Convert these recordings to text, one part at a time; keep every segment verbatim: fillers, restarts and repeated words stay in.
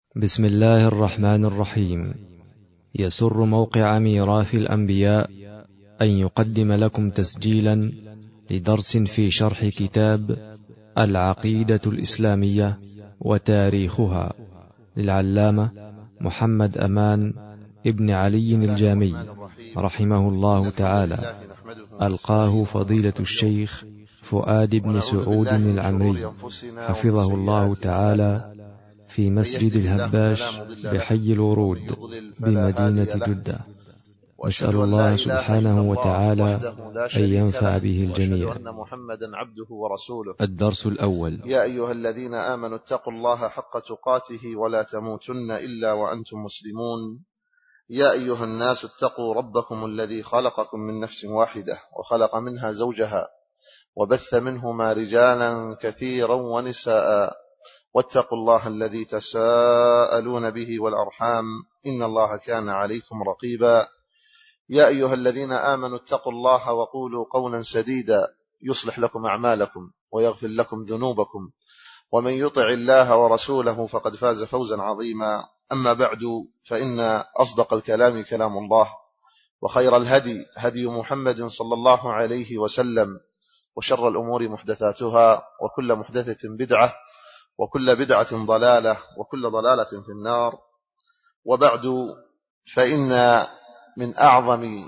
بسم الله الرحمن الرحيم. يسر موقع ميراث الأنبياء أن يقدم لكم تسجيلا لدرس في شرح كتاب العقيدة الإسلامية وتاريخها للعلامة محمد أمان ابن علي الجامي رحمه الله تعالى، ألقاه فضيلة الشيخ فؤاد بن سعود العمري حفظه الله تعالى في مسجد الهباش بحي الورود بمدينة جدة. نسأل الله سبحانه وتعالى أن ينفع به الجميع. محمدا عبده ورسوله. الدرس الأول: يا أيها الذين آمنوا اتقوا الله حق تقاته ولا تموتن إلا وأنتم مسلمون. يا أيها الناس اتقوا ربكم الذي خلقكم من نفس واحدة وخلق منها زوجها وبث منهما رجالا كثيرا ونساء، واتقوا الله الذي تساءلون به والأرحام إن الله كان عليكم رقيبا. يا أيها الذين آمنوا اتقوا الله وقولوا قولا سديدا يصلح لكم أعمالكم ويغفر لكم ذنوبكم، ومن يطع الله ورسوله فقد فاز فوزا عظيما. أما بعد، فإن أصدق الكلام كلام الله، وخير الهدي هدي محمد صلى الله عليه وسلم، وشر الأمور محدثاتها، وكل محدثة بدعة، وكل بدعة ضلالة، وكل ضلالة في النار. وبعد، فإن من أعظم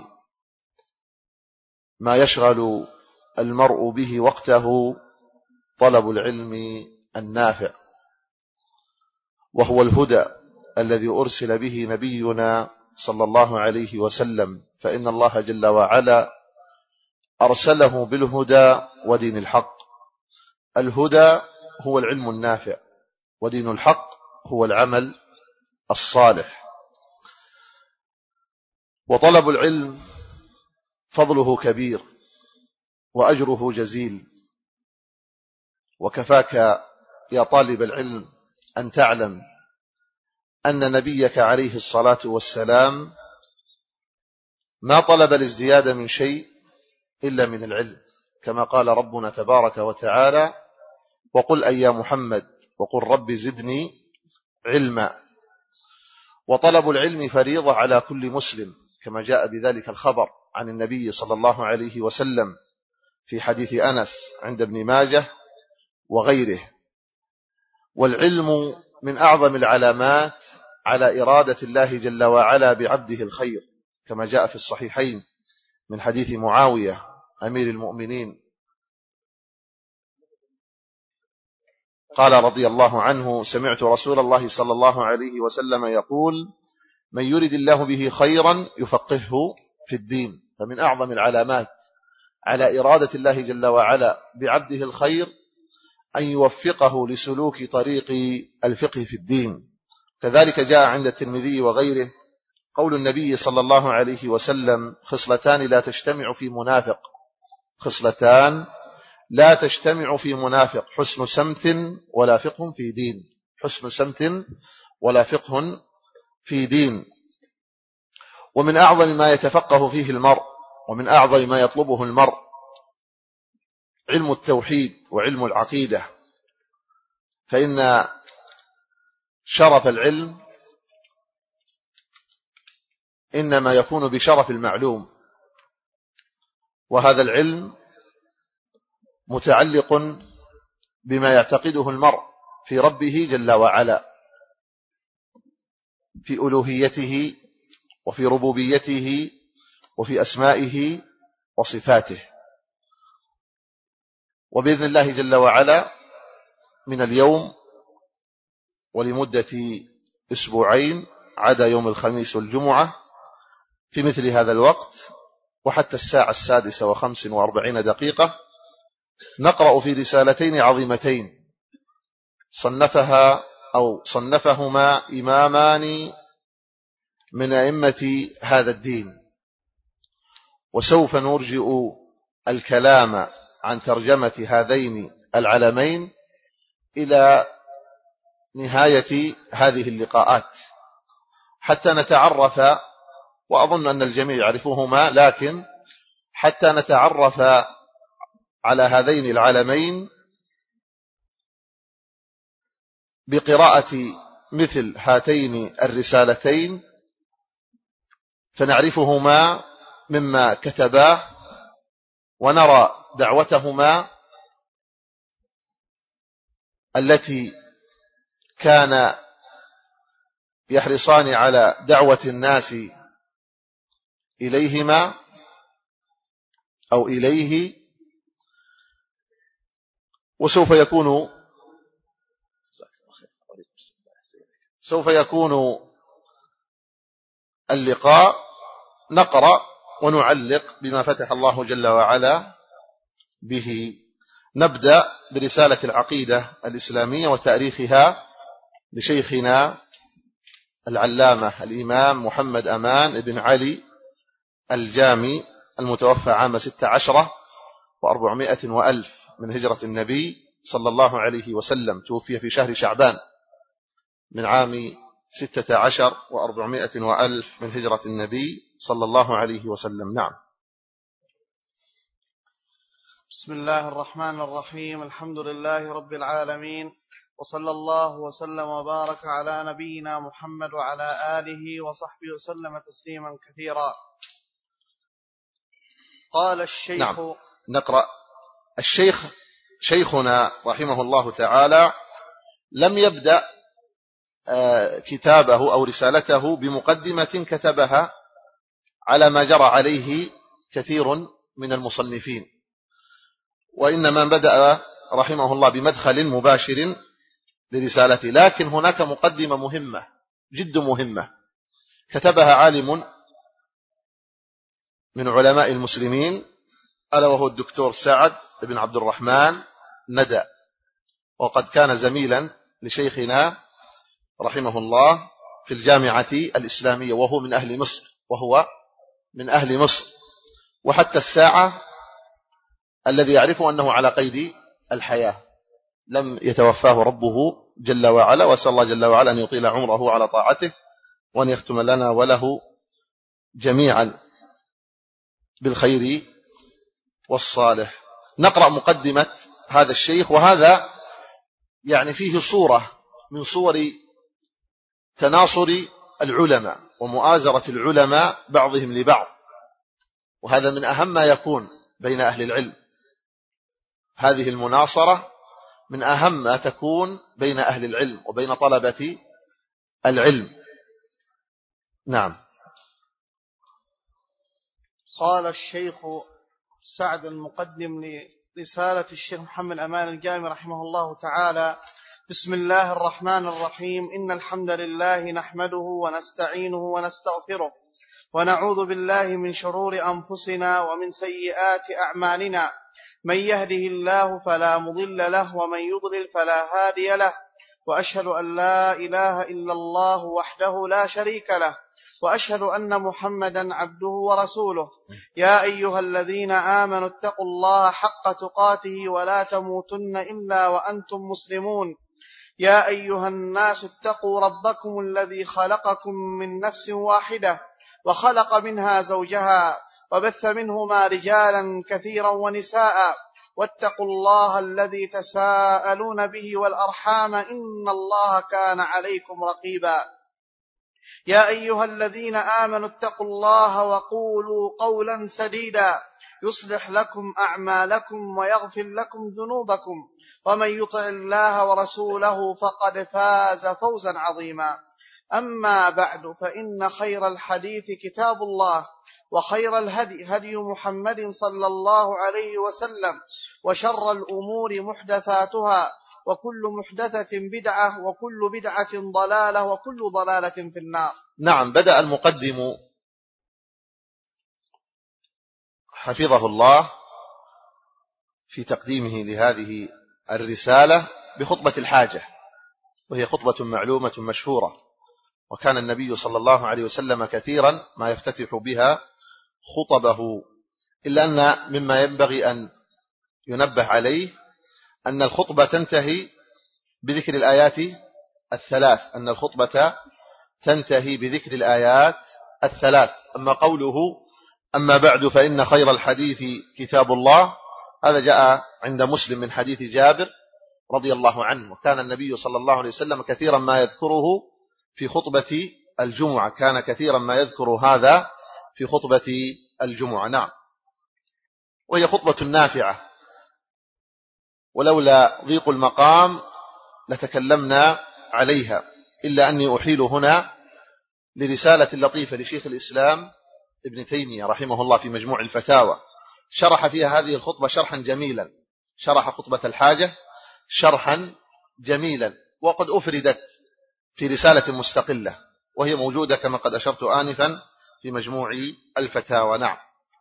ما يشغل المرء به وقته طلب العلم النافع، وهو الهدى الذي أرسل به نبينا صلى الله عليه وسلم، فإن الله جل وعلا أرسله بالهدى ودين الحق. الهدى هو العلم النافع، ودين الحق هو العمل الصالح. وطلب العلم فضله كبير وأجره جزيل، وكفاك يا طالب العلم أن تعلم أن نبيك عليه الصلاة والسلام ما طلب الازدياد من شيء إلا من العلم، كما قال ربنا تبارك وتعالى: وقل أي يا محمد وقل رب زدني علما. وطلب العلم فريضة على كل مسلم، كما جاء بذلك الخبر عن النبي صلى الله عليه وسلم في حديث أنس عند ابن ماجه وغيره. والعلم من أعظم العلامات على إرادة الله جل وعلا بعبده الخير، كما جاء في الصحيحين من حديث معاوية أمير المؤمنين قال رضي الله عنه: سمعت رسول الله صلى الله عليه وسلم يقول: من يرد الله به خيرا يفقهه في الدين. فمن أعظم العلامات على إرادة الله جل وعلا بعبده الخير أن يوفقه لسلوك طريق الفقه في الدين. كذلك جاء عند الترمذي وغيره قول النبي صلى الله عليه وسلم: خصلتان لا تجتمع في منافق خصلتان لا تجتمع في منافق حسن سمت ولا فقه في دين حسن سمت ولا فقه في دين. ومن أعظم ما يتفقه فيه المرء ومن أعظم ما يطلبه المرء علم التوحيد وعلم العقيدة، فإن شرف العلم إنما يكون بشرف المعلوم، وهذا العلم متعلق بما يعتقده المرء في ربه جل وعلا، في ألوهيته وفي ربوبيته وفي أسمائه وصفاته. وبإذن الله جل وعلا من اليوم ولمدة أسبوعين عدا يوم الخميس والجمعة في مثل هذا الوقت وحتى الساعة السادسة وخمس وأربعين دقيقة نقرأ في رسالتين عظيمتين صنفها أو صنفهما إمامان من أئمة هذا الدين، وسوف نرجئ الكلام عن ترجمة هذين العلمين إلى نهاية هذه اللقاءات حتى نتعرف، وأظن أن الجميع يعرفهما، لكن حتى نتعرف على هذين العلمين بقراءة مثل هاتين الرسالتين فنعرفهما مما كتباه ونرى دعوتهما التي كان يحرصان على دعوة الناس إليهما أو إليه. وسوف يكون سوف يكون اللقاء نقرأ ونعلق بما فتح الله جل وعلا به. نبدأ برسالة العقيدة الإسلامية وتاريخها لشيخنا العلامة الإمام محمد أمان بن علي الجامي المتوفى عام ستة عشر وأربعمائة وألف من هجرة النبي صلى الله عليه وسلم. توفي في شهر شعبان من عام ستة عشر وأربعمائة وألف من هجرة النبي صلى الله عليه وسلم. نعم. بسم الله الرحمن الرحيم. الحمد لله رب العالمين، وصلى الله وسلم وبارك على نبينا محمد وعلى آله وصحبه وسلم تسليما كثيرا. قال الشيخ. نعم. نقرأ. الشيخ شيخنا رحمه الله تعالى لم يبدأ كتابه أو رسالته بمقدمة كتبها على ما جرى عليه كثير من المصنفين، وإنما بدأ رحمه الله بمدخل مباشر لرسالته. لكن هناك مقدمة مهمة جد مهمة كتبها عالم من علماء المسلمين، ألا وهو الدكتور سعد بن عبد الرحمن ندى، وقد كان زميلا لشيخنا رحمه الله في الجامعة الإسلامية، وهو من أهل مصر وهو من أهل مصر وحتى الساعة الذي يعرف أنه على قيد الحياة، لم يتوفاه ربه جل وعلا. وأسأل الله جل وعلا أن يطيل عمره على طاعته وأن يختم لنا وله جميعا بالخير والصالح. نقرأ مقدمة هذا الشيخ، وهذا يعني فيه صورة من صور تناصر العلماء ومؤازرة العلماء بعضهم لبعض، وهذا من أهم ما يكون بين أهل العلم. هذه المناصرة من أهم ما تكون بين أهل العلم وبين طلبة العلم. نعم. قال الشيخ سعد المقدم لرسالة الشيخ محمد أمان الجامي رحمه الله تعالى: بسم الله الرحمن الرحيم. إن الحمد لله نحمده ونستعينه ونستغفره ونعوذ بالله من شرور أنفسنا ومن سيئات أعمالنا. من يهده الله فلا مضل له ومن يضلل فلا هادي له، وأشهد أن لا إله إلا الله وحده لا شريك له، وأشهد أن محمدا عبده ورسوله. يا أيها الذين آمنوا اتقوا الله حق تقاته ولا تموتن إلا وأنتم مسلمون. يا أيها الناس اتقوا ربكم الذي خلقكم من نفس واحدة وخلق منها زوجها وبث منهما رجالا كثيرا ونساء، واتقوا الله الذي تساءلون به والأرحام إن الله كان عليكم رقيبا. يا أيها الذين آمنوا اتقوا الله وقولوا قولا سديدا يصلح لكم أعمالكم ويغفر لكم ذنوبكم، ومن يطع الله ورسوله فقد فاز فوزا عظيما. أما بعد، فإن خير الحديث كتاب الله، وخير الهدي هدي محمد صلى الله عليه وسلم، وشر الأمور محدثاتها، وكل محدثة بدعة، وكل بدعة ضلالة، وكل ضلالة في النار. نعم. بدأ المقدم حفظه الله في تقديمه لهذه الرسالة بخطبة الحاجة، وهي خطبة معلومة مشهورة، وكان النبي صلى الله عليه وسلم كثيرا ما يفتتح بها خطبه، إلا أن مما ينبغي أن ينبه عليه أن الخطبة تنتهي بذكر الآيات الثلاث أن الخطبة تنتهي بذكر الآيات الثلاث. أما قوله أما بعد فإن خير الحديث كتاب الله، هذا جاء عند مسلم من حديث جابر، رضي الله عنه، وكان النبي صلى الله عليه وسلم كثيرا ما يذكره في خطبة الجمعة، كان كثيرا ما يذكر هذا في خطبة الجمعة. نعم، وهي خطبة نافعة، ولولا ضيق المقام لتكلمنا عليها، إلا أني أحيل هنا لرسالة لطيفة لشيخ الإسلام ابن تيمية رحمه الله في مجموع الفتاوى، شرح فيها هذه الخطبة شرحا جميلا، شرح خطبة الحاجة شرحا جميلا، وقد أفردت في رسالة مستقلة، وهي موجودة كما قد أشرت آنفا في مجموع الفتاوى. نعم.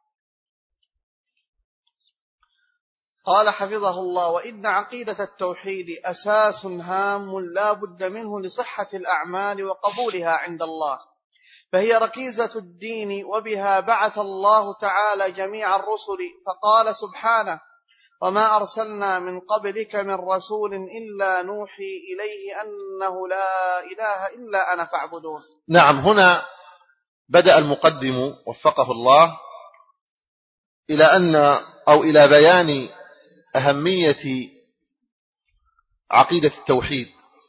قال حفظه الله: وإن عقيدة التوحيد أساس هام لا بد منه لصحة الأعمال وقبولها عند الله، فهي ركيزة الدين، وبها بعث الله تعالى جميع الرسل، فقال سبحانه: وما أرسلنا من قبلك من رسول إلا نوحي إليه أنه لا إله إلا أنا فاعبدون. نعم، هنا بدأ المقدم وفقه الله إلى أن أو إلى بيان أهمية عقيدة التوحيد،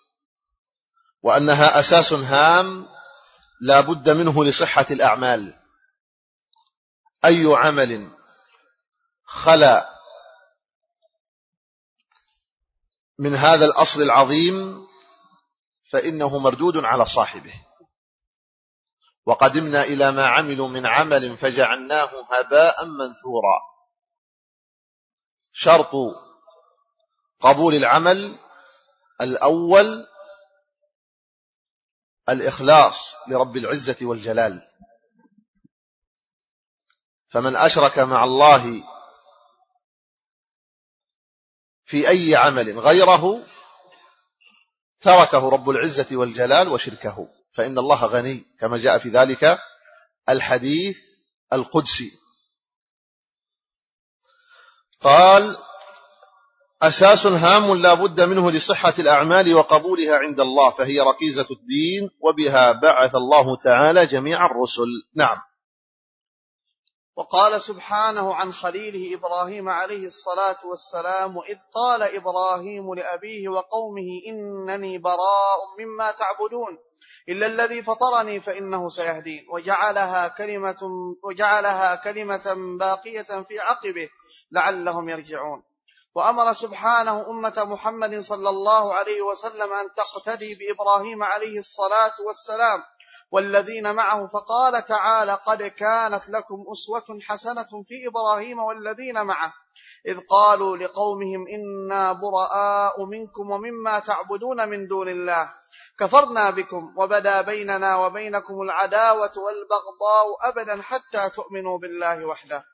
وأنها أساس هام لا بد منه لصحة الأعمال. أي عمل خلا من هذا الأصل العظيم فإنه مردود على صاحبه. وقدمنا إلى ما عملوا من عمل فجعلناه هباء منثورا. شرط قبول العمل الأول الإخلاص لرب العزة والجلال، فمن أشرك مع الله في أي عمل غيره تركه رب العزة والجلال وشركه، فإن الله غني، كما جاء في ذلك الحديث القدسي. قال: أساس هام لا بد منه لصحة الأعمال وقبولها عند الله، فهي ركيزة الدين، وبها بعث الله تعالى جميع الرسل. نعم. وقال سبحانه عن خليله إبراهيم عليه الصلاة والسلام: إذ قال إبراهيم لأبيه وقومه إنني براء مما تعبدون إلا الذي فطرني فإنه سيهدين، وجعلها كلمة, وجعلها كلمة باقية في عقبه لعلهم يرجعون. وأمر سبحانه أمة محمد صلى الله عليه وسلم أن تقتدي بإبراهيم عليه الصلاة والسلام والذين معه، فقال تعالى: قد كانت لكم أسوة حسنة في إبراهيم والذين معه إذ قالوا لقومهم إنا براء منكم ومما تعبدون من دون الله كفرنا بكم وبدا بيننا وبينكم العداوة والبغضاء أبدا حتى تؤمنوا بالله وحده.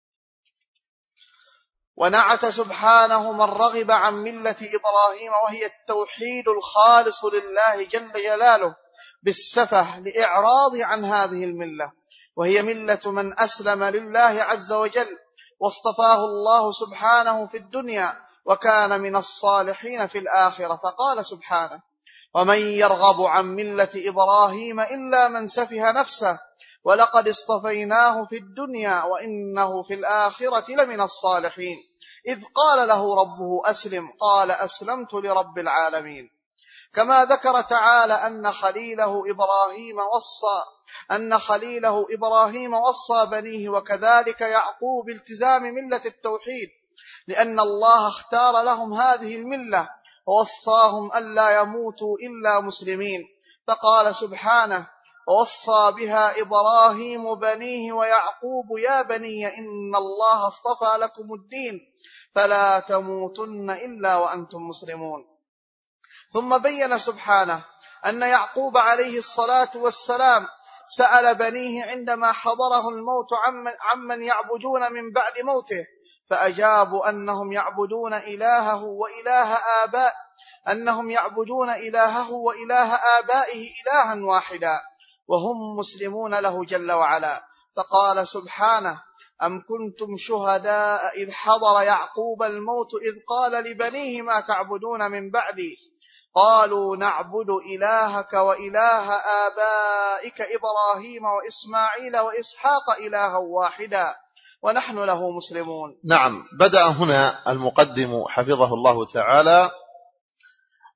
ونعت سبحانه من رغب عن ملة إبراهيم، وهي التوحيد الخالص لله جل جلاله، بالسفه لإعراض عن هذه الملة، وهي ملة من أسلم لله عز وجل واصطفاه الله سبحانه في الدنيا وكان من الصالحين في الآخرة، فقال سبحانه: ومن يرغب عن ملة إبراهيم إلا من سفه نفسه ولقد اصطفيناه في الدنيا وإنه في الآخرة لمن الصالحين. إذ قال له ربه أسلم قال أسلمت لرب العالمين. كما ذكر تعالى أن خليله إبراهيم وصى أن خليله إبراهيم وصى بنيه وكذلك يعقوب بالتزام ملة التوحيد، لأن الله اختار لهم هذه الملة ووصاهم ألا يموتوا إلا مسلمين، فقال سبحانه: ووصى بها إبراهيم بنيه ويعقوب يا بني إن الله اصطفى لكم الدين فلا تموتن إلا وأنتم مسلمون. ثم بين سبحانه أن يعقوب عليه الصلاة والسلام سأل بنيه عندما حضره الموت عمن, عمن يعبدون من بعد موته، فأجابوا أنهم يعبدون إلهه وإله آباء أنهم يعبدون إلهه وإله آبائه إلها واحدا وهم مسلمون له جل وعلا. فقال سبحانه: أم كنتم شهداء إذ حضر يعقوب الموت إذ قال لبنيه ما تعبدون من بعدي قالوا نعبد إلهك وإله آبائك إبراهيم وإسماعيل وإسحاق إلها واحدا ونحن له مسلمون. نعم، بدأ هنا المقدم حفظه الله تعالى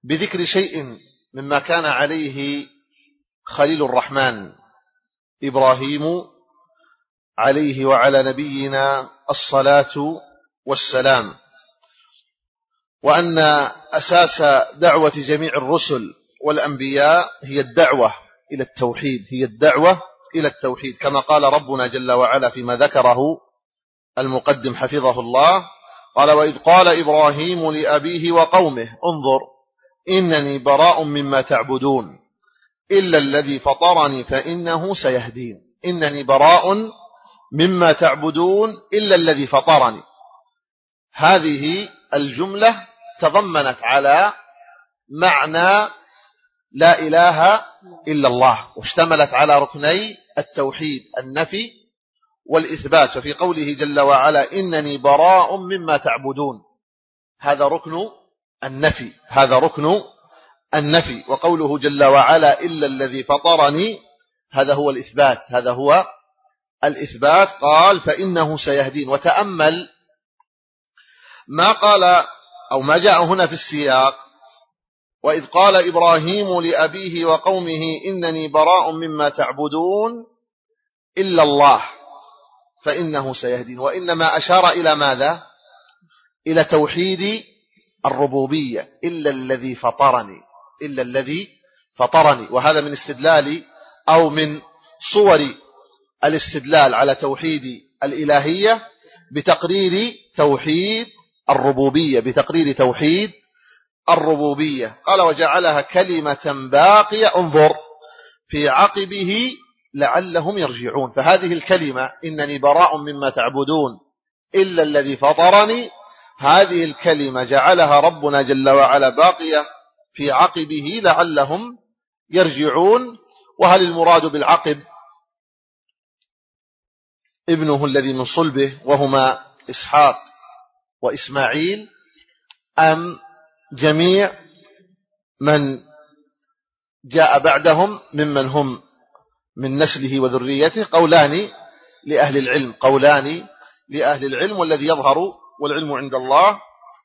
بذكر شيء مما كان عليه خليل الرحمن إبراهيم عليه وعلى نبينا الصلاة والسلام، وأن أساس دعوة جميع الرسل والأنبياء هي الدعوة إلى التوحيد، هي الدعوة إلى التوحيد، كما قال ربنا جل وعلا فيما ذكره المقدم حفظه الله، قال: وإذ قال إبراهيم لأبيه وقومه انظر إنني براء مما تعبدون إلا الذي فطرني فإنه سيهدين. إنني براء مما تعبدون إلا الذي فطرني. هذه الجملة تضمنت على معنى لا إله إلا الله، واشتملت على ركني التوحيد النفي والإثبات. ففي قوله جل وعلا إنني براء مما تعبدون، هذا ركن النفي، هذا ركن النفي. وقوله جل وعلا إلا الذي فطرني، هذا هو الإثبات، هذا هو الإثبات. قال فإنه سيهدين. وتأمل ما قال أو ما جاء هنا في السياق: وإذ قال إبراهيم لأبيه وقومه إنني براء مما تعبدون إلا الله فإنه سيهدين. وإنما أشار إلى ماذا؟ إلى توحيد الربوبية، إلا الذي فطرني، إلا الذي فطرني. وهذا من استدلال أو من صور الاستدلال على توحيد الإلهية بتقرير توحيد الربوبية، بتقرير توحيد الربوبية. قال وجعلها كلمة باقية انظر في عقبه لعلهم يرجعون. فهذه الكلمة إنني براء مما تعبدون إلا الذي فطرني، هذه الكلمة جعلها ربنا جل وعلا باقية في عقبه لعلهم يرجعون. وهل المراد بالعقب ابنه الذي من صلبه وهما إسحاق وإسماعيل، أم جميع من جاء بعدهم ممن هم من نسله وذريته؟ قولان لأهل العلم، قولان لأهل العلم، والذي يظهر والعلم عند الله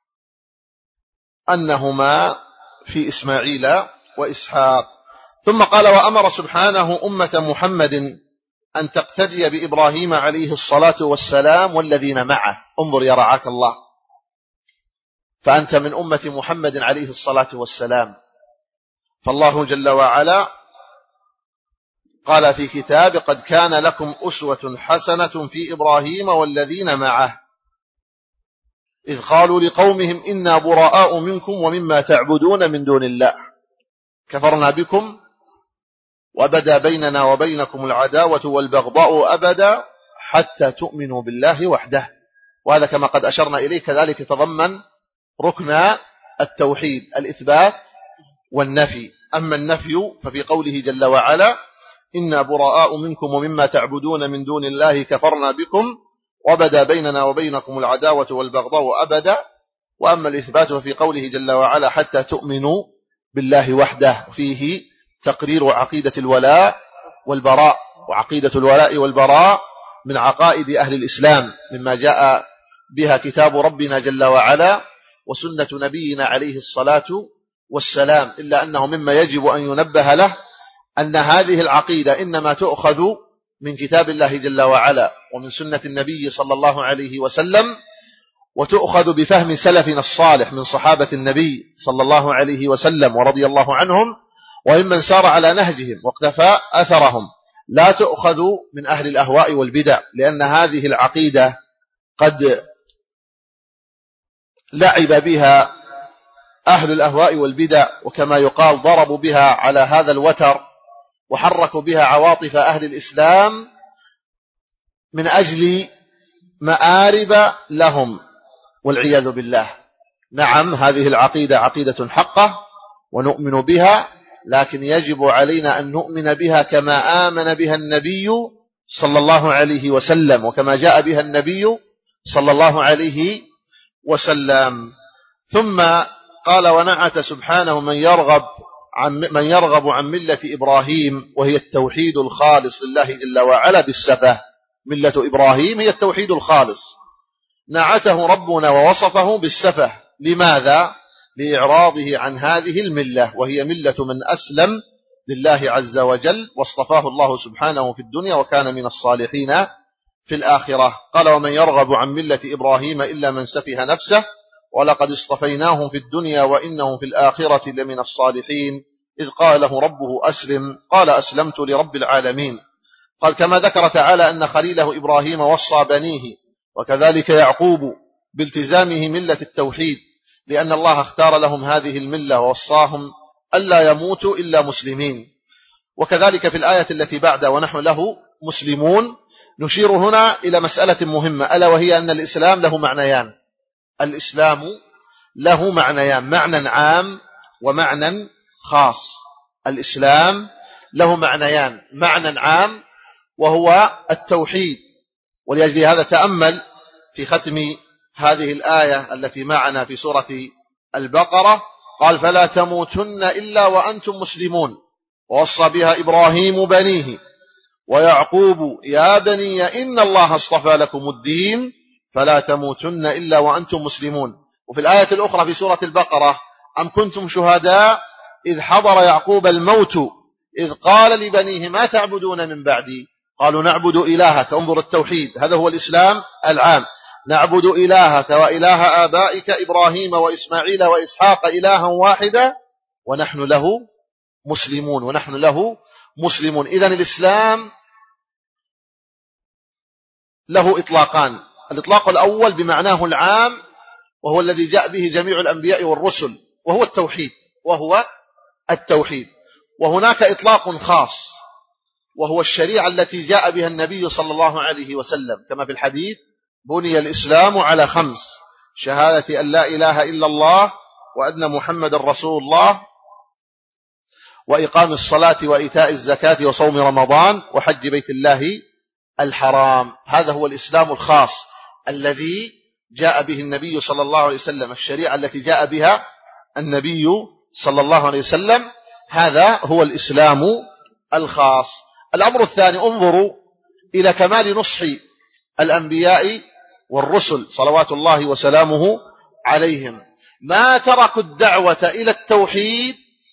أنهما في إسماعيل وإسحاق. ثم قال وأمر سبحانه أمة محمد أن تقتدي بإبراهيم عليه الصلاة والسلام والذين معه. انظر يا رعاك الله، فأنت من أمة محمد عليه الصلاة والسلام، فالله جل وعلا قال في كتاب قد كان لكم أسوة حسنة في إبراهيم والذين معه إذ قالوا لقومهم إنا براء منكم ومما تعبدون من دون الله كفرنا بكم وبدا بيننا وبينكم العداوة والبغضاء أبدا حتى تؤمنوا بالله وحده. وهذا كما قد أشرنا إليه كذلك يتضمن ركن التوحيد الإثبات والنفي. أما النفي ففي قوله جل وعلا إنا براء منكم ومما تعبدون من دون الله كفرنا بكم وبدا بيننا وبينكم العداوة والبغضاء أبدا. وأما الإثبات ففي قوله جل وعلا حتى تؤمنوا بالله وحده، فيه تقرير عقيدة الولاء والبراء. وعقيدة الولاء والبراء من عقائد أهل الإسلام، مما جاء بها كتاب ربنا جل وعلا وسنة نبينا عليه الصلاة والسلام. إلا أنه مما يجب أن ينبه له أن هذه العقيدة إنما تؤخذ من كتاب الله جل وعلا ومن سنة النبي صلى الله عليه وسلم، وتؤخذ بفهم سلفنا الصالح من صحابة النبي صلى الله عليه وسلم ورضي الله عنهم وممن سار على نهجهم واقتفى أثرهم. لا تؤخذ من أهل الأهواء والبدع، لأن هذه العقيدة قد لعب بها أهل الأهواء والبدع، وكما يقال ضربوا بها على هذا الوتر وحركوا بها عواطف أهل الإسلام من أجل مآرب لهم والعياذ بالله. نعم هذه العقيدة عقيدة حقة ونؤمن بها، لكن يجب علينا أن نؤمن بها كما آمن بها النبي صلى الله عليه وسلم وكما جاء بها النبي صلى الله عليه وسلم. ثم قال ونعت سبحانه من يرغب عن من يرغب عن ملة إبراهيم، وهي التوحيد الخالص لله جل وعلا بالسفة. ملة إبراهيم هي التوحيد الخالص، نعته ربنا ووصفه بالسفة. لماذا؟ لإعراضه عن هذه الملة، وهي ملة من أسلم لله عز وجل واصطفاه الله سبحانه في الدنيا وكان من الصالحين في الآخرة. قال: ومن يرغب عن ملة إبراهيم إلا من سفه نفسه ولقد اصطفيناه في الدنيا وإنه في الآخرة لمن الصالحين إذ قال له ربه أسلم قال أسلمت لرب العالمين. قال: كما ذكر تعالى أن خليله إبراهيم وصى بنيه وكذلك يعقوب بالتزامه ملة التوحيد، لأن الله اختار لهم هذه الملة ووصاهم ألا يموتوا إلا مسلمين. وكذلك في الآية التي بعد ونحن له مسلمون نشير هنا إلى مسألة مهمة، ألا وهي أن الإسلام له معنيان. الإسلام له معنيان، معنى عام ومعنى خاص. الإسلام له معنيان، معنى عام وهو التوحيد، ولأجل هذا تأمل في ختم هذه الآية التي معنا في سورة البقرة، قال: فلا تموتن إلا وأنتم مسلمون، ووصى بها إبراهيم بنيه ويعقوب يا بني إن الله اصطفى لكم الدين فلا تموتن إلا وأنتم مسلمون. وفي الآية الأخرى في سورة البقرة: أم كنتم شهداء إذ حضر يعقوب الموت إذ قال لبنيه ما تعبدون من بعدي قالوا نعبد إلهك. انظر التوحيد، هذا هو الإسلام العام، نعبد إلهك وإله آبائك إبراهيم وإسماعيل وإسحاق إلها واحدا ونحن له مسلمون ونحن له مسلمون. إذن الإسلام له إطلاقان، الإطلاق الأول بمعناه العام وهو الذي جاء به جميع الأنبياء والرسل وهو التوحيد وهو التوحيد وهناك إطلاق خاص وهو الشريعة التي جاء بها النبي صلى الله عليه وسلم، كما في الحديث: بني الإسلام على خمس: شهادة أن لا إله إلا الله وأن محمد رسول الله وإقام الصلاة وإيتاء الزكاة وصوم رمضان وحج بيت الله الحرام. هذا هو الإسلام الخاص الذي جاء به النبي صلى الله عليه وسلم، الشريعة التي جاء بها النبي صلى الله عليه وسلم، هذا هو الإسلام الخاص. الأمر الثاني: انظروا إلى كمال نصح الأنبياء والرسل صلوات الله وسلامه عليهم، ما تركوا الدعوة إلى التوحيد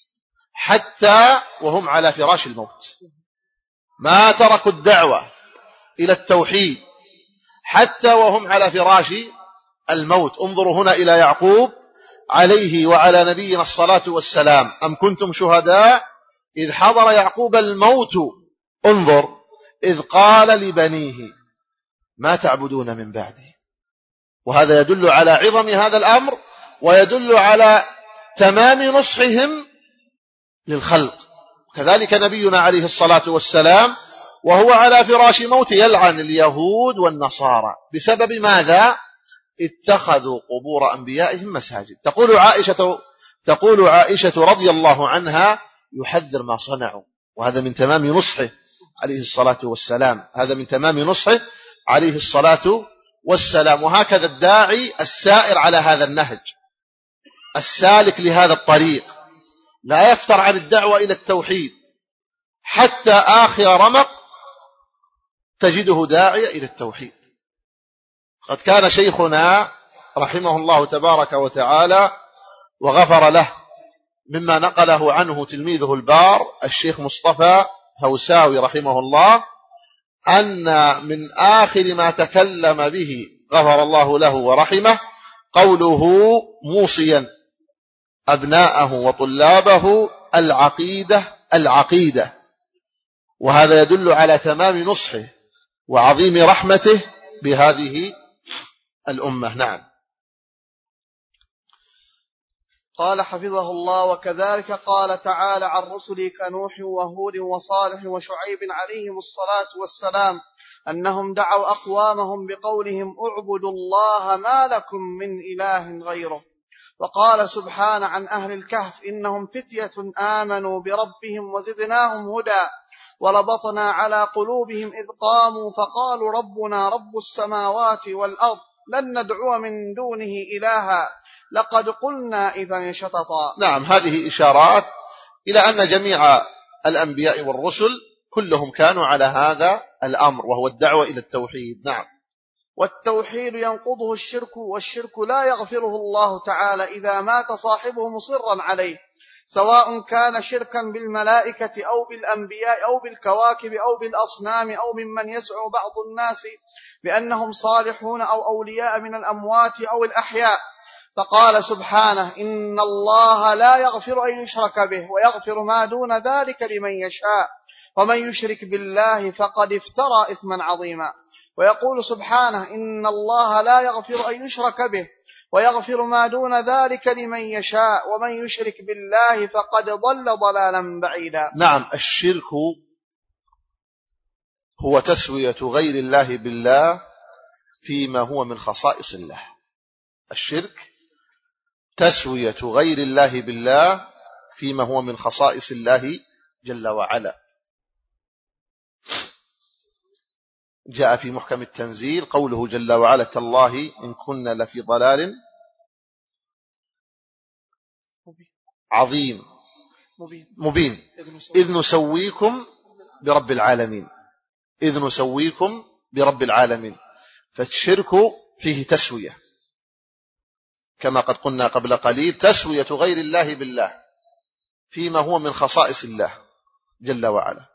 حتى وهم على فراش الموت، ما تركوا الدعوة إلى التوحيد حتى وهم على فراش الموت. انظروا هنا إلى يعقوب عليه وعلى نبينا الصلاة والسلام: أم كنتم شهداء إذ حضر يعقوب الموت انظر إذ قال لبنيه ما تعبدون من بعدي. وهذا يدل على عظم هذا الأمر ويدل على تمام نصحهم للخلق. كذلك نبينا عليه الصلاة والسلام وهو على فراش موت يلعن اليهود والنصارى بسبب ماذا؟ اتخذوا قبور أنبيائهم مساجد. تقول عائشة تقول عائشة رضي الله عنها: يحذر ما صنعوا. وهذا من تمام نصحه عليه الصلاة والسلام، هذا من تمام نصحه عليه الصلاة والسلام. وهكذا الداعي السائر على هذا النهج السالك لهذا الطريق لا يفتر عن الدعوة إلى التوحيد حتى آخر رمق تجده داعية إلى التوحيد. قد كان شيخنا رحمه الله تبارك وتعالى وغفر له مما نقله عنه تلميذه البار الشيخ مصطفى هوساوي رحمه الله، أن من آخر ما تكلم به غفر الله له ورحمه قوله موصيا أبناءه وطلابه العقيدة العقيدة. وهذا يدل على تمام نصحه وعظيم رحمته بهذه الأمة. نعم. قال حفظه الله: وكذلك قال تعالى عن رسله كنوح وهود وصالح وشعيب عليهم الصلاة والسلام أنهم دعوا أقوامهم بقولهم اعبدوا الله ما لكم من إله غيره. وقال سبحانه عن أهل الكهف: إنهم فتية آمنوا بربهم وزدناهم هدى وربطنا على قلوبهم إذ قاموا فقالوا ربنا رب السماوات والأرض لن ندعو من دونه إلها لقد قلنا إذا شططا. نعم، هذه إشارات إلى أن جميع الأنبياء والرسل كلهم كانوا على هذا الأمر وهو الدعوة إلى التوحيد. نعم. والتوحيد ينقضه الشرك، والشرك لا يغفره الله تعالى إذا مات صاحبه مصرا عليه، سواء كان شركا بالملائكة أو بالأنبياء أو بالكواكب أو بالأصنام أو ممن يزعم بعض الناس بأنهم صالحون أو أولياء من الأموات أو الأحياء. فقال سبحانه: إن الله لا يغفر أن يشرك به ويغفر ما دون ذلك لمن يشاء، ومن يشرك بالله فقد افترى إثما عظيما. ويقول سبحانه: إن الله لا يغفر أن يشرك به ويغفر ما دون ذلك لمن يشاء، ومن يشرك بالله فقد ضل ضلالا بعيدا. نعم، الشرك هو تسوية غير الله بالله فيما هو من خصائص الله. الشرك تسوية غير الله بالله فيما هو من خصائص الله جل وعلا. جاء في محكم التنزيل قوله جل وعلا: تالله إن كنا لفي ضلال عظيم مبين إذ نسويكم برب العالمين إذ نسويكم برب العالمين. فالشرك فيه تسوية كما قد قلنا قبل قليل، تسوية غير الله بالله فيما هو من خصائص الله جل وعلا.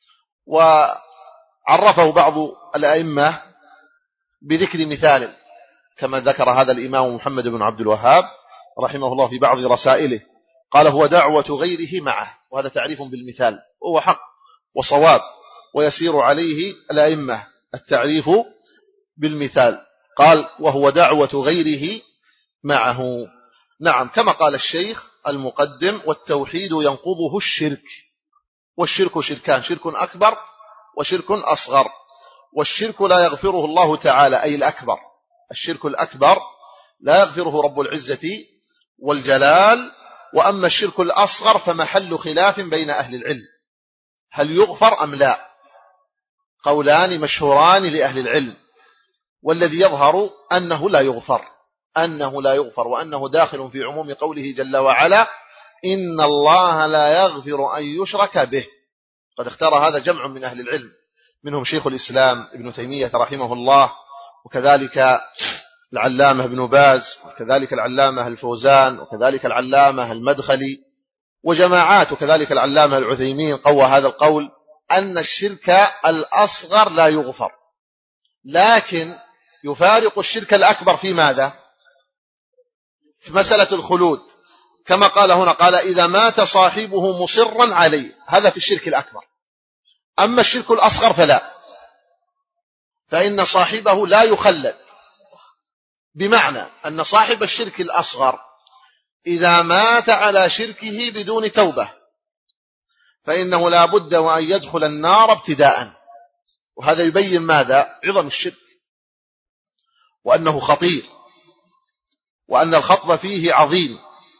وعرفه بعض الأئمة بذكر مثال كما ذكر هذا الإمام محمد بن عبد الوهاب رحمه الله في بعض رسائله، قال: هو دعوة غيره معه. وهذا تعريف بالمثال، وهو حق وصواب، ويسير عليه الأئمة التعريف بالمثال. قال: وهو دعوة غيره معه. نعم، كما قال الشيخ المقدم: والتوحيد ينقضه الشرك. والشرك شركان: شرك أكبر وشرك أصغر. والشرك لا يغفره الله تعالى، أي الأكبر، الشرك الأكبر لا يغفره رب العزة والجلال. وأما الشرك الأصغر فمحل خلاف بين أهل العلم، هل يغفر أم لا؟ قولان مشهوران لأهل العلم، والذي يظهر أنه لا يغفر أنه لا يغفر وأنه داخل في عموم قوله جل وعلا: إن الله لا يغفر أن يشرك به. قد اختار هذا جمع من أهل العلم، منهم شيخ الإسلام ابن تيمية رحمه الله، وكذلك العلامة ابن باز، وكذلك العلامة الفوزان، وكذلك العلامة المدخلي، وجماعات، وكذلك العلامة العثيمين قوى هذا القول أن الشرك الأصغر لا يغفر، لكن يفارق الشرك الأكبر في ماذا؟ في مسألة الخلود، كما قال هنا، قال: إذا مات صاحبه مصرا عليه. هذا في الشرك الأكبر. أما الشرك الأصغر فلا، فإن صاحبه لا يخلد، بمعنى أن صاحب الشرك الأصغر إذا مات على شركه بدون توبة فإنه لا بد وأن يدخل النار ابتداء. وهذا يبين ماذا؟ عظم الشرك، وأنه خطير، وأن الخطب فيه عظيم.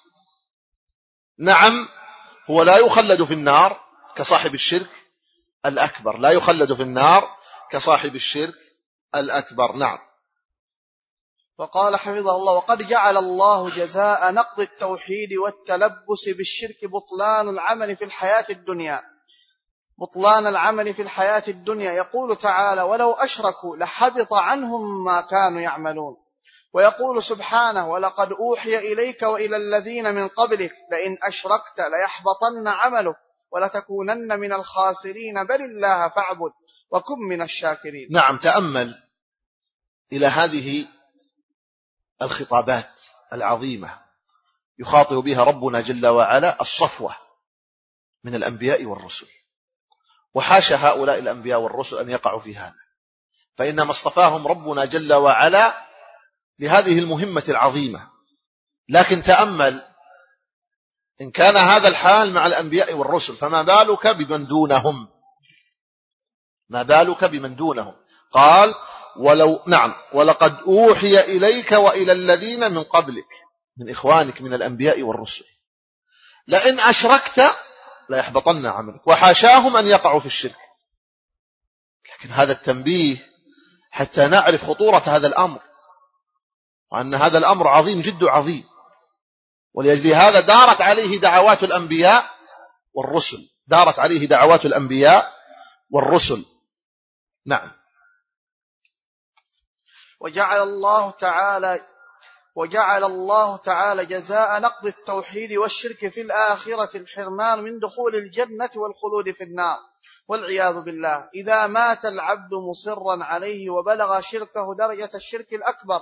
نعم، هو لا يخلد في النار كصاحب الشرك الأكبر، لا يخلد في النار كصاحب الشرك الأكبر. نعم. وقال حفظه الله: وقد جعل الله جزاء نقض التوحيد والتلبس بالشرك بطلان العمل في الحياة الدنيا بطلان العمل في الحياة الدنيا. يقول تعالى: ولو أشركوا لحبط عنهم ما كانوا يعملون. ويقول سبحانه: ولقد أوحي إليك وإلى الذين من قبلك لئن أشركت ليحبطن عملك ولتكونن من الخاسرين بل الله فاعبد وكن من الشاكرين. نعم، تأمل إلى هذه الخطابات العظيمة يخاطب بها ربنا جل وعلا الصفوة من الأنبياء والرسل، وحاشا هؤلاء الأنبياء والرسل أن يقعوا في هذا، فإنما اصطفاهم ربنا جل وعلا لهذه المهمة العظيمة. لكن تأمل، إن كان هذا الحال مع الأنبياء والرسل فما بالك بمن دونهم ما بالك بمن دونهم. قال: ولو نعم ولقد أوحي إليك وإلى الذين من قبلك، من إخوانك من الأنبياء والرسل، لئن أشركت ليحبطن عملك، وحاشاهم أن يقعوا في الشرك. لكن هذا التنبيه حتى نعرف خطورة هذا الأمر، وأن هذا الأمر عظيم جد عظيم، ولأجل هذا دارت عليه دعوات الأنبياء والرسل دارت عليه دعوات الأنبياء والرسل. نعم. وجعل الله تعالى وجعل الله تعالى جزاء نقض التوحيد والشرك في الآخرة الحرمان من دخول الجنة والخلود في النار والعياذ بالله، إذا مات العبد مصرا عليه وبلغ شركه درجة الشرك الأكبر.